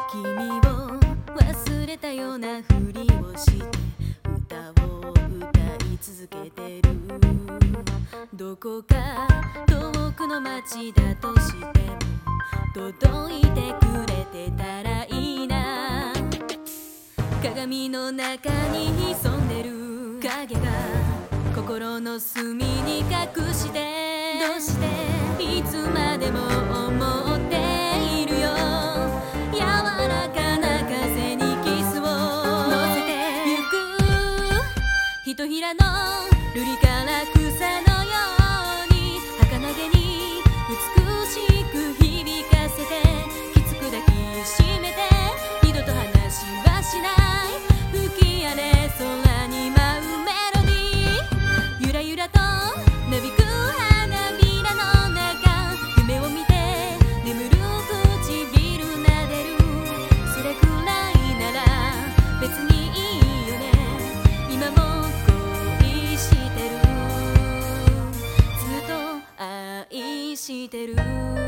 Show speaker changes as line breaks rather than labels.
君を忘れたようなふりをして歌を歌い続けてる。どこか遠くの街だとしても届いてくれてたらいいな。鏡の中に潜んでる影が心の隅に隠して、どうしていつまでも思っているよ。柔らかな風にキスを乗せてゆく。ひとひらの瑠璃から草のように儚げに美しく響かせて、きつく抱きしめて二度と話はしない。吹き荒れ空に舞うメロディー、ゆらゆらとなびく花びらの中、夢を見て眠る唇なでる。それくらいなら別にいいよね。今も恋してる、ずっと愛してる。